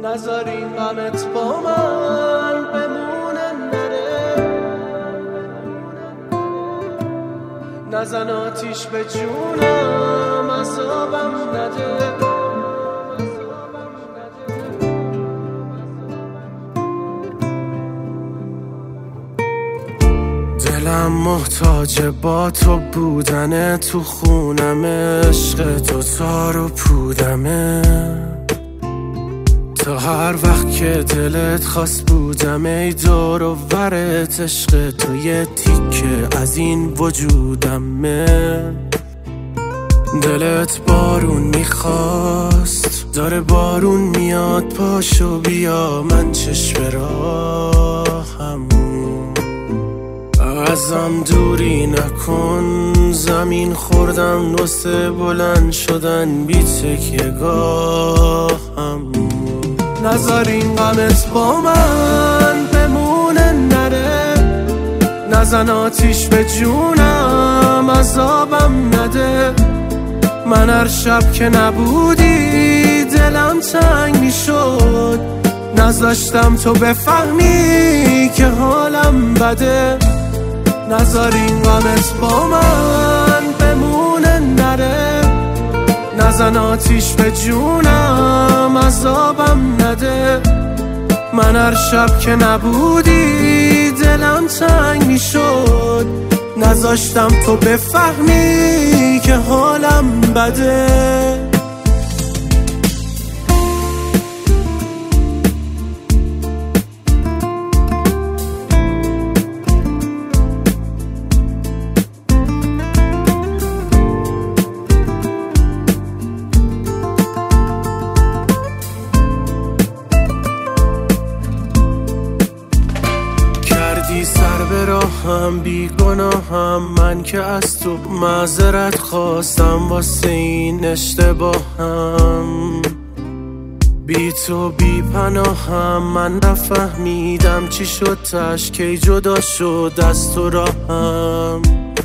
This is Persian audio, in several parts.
نذار این غمت با من بمونه نره، نزن آتیش به جونم عذابم نده. دلم محتاج با تو بودنه، تو خونم عشق تو تار و پودمه، تا هر وقت که دلت خواست بودم ای دور و ورت عشق تو یه تیکه از این وجودمه. دلت بارون میخواست داره بارون میاد، پاشو بیا من چشم راهم، ازم دوری نکن، زمین خوردم واسه بلند شدن بی تکیه گاهم. نذار این غمت با من بمونه نره، نزن آتیش به جونم عذابم نده. من هر شب که نبودی دلم تنگ میشد، نذاشتم تو بفهمی که حالم بده. نذار این غمت با من بمونه نره، نزن آتیش به جونم عذابم نده. من هر شب که نبودی دلم تنگ میشد، نذاشتم تو بفهمی که حالم بده. سر به راهم بی گناهم، من که از تو معذرت خواستم واسه این اشتباهم. بی تو بی پناهم، من نفهمیدم چی شد تش کی جدا شد از تو راهم.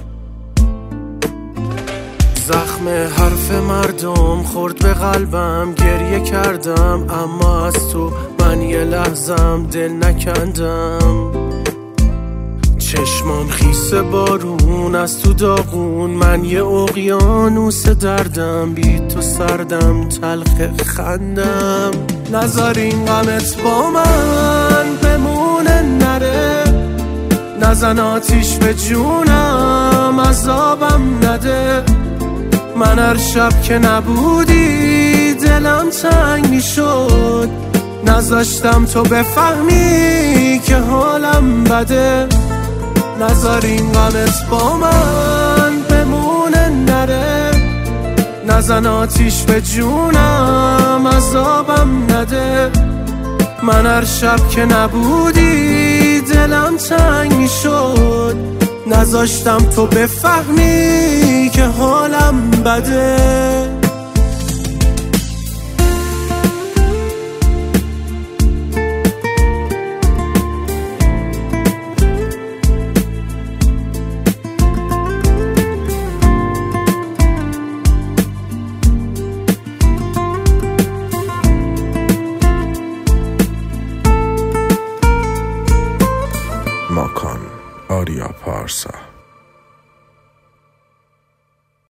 زخم حرف مردم خورد به قلبم، گریه کردم اما از تو من یه لحظم دل نکندم. چشمام خیس بارون از تو داغون، من یه اقیانوس دردم بی تو سردم تلخ خندم. نذار این غمت با من بمونه نره، نزن آتیش به جونم عذابم نده. من هر شب که نبودی دلم تنگ میشد، نذاشتم تو بفهمی که حالم بده. نذار این غمت با من بمونه نره، نزن آتیش به جونم عذابم نده. من هر شب که نبودی دلم تنگ میشد، نذاشتم تو بفهمی که حالم بده. ماکان آریا پارسا.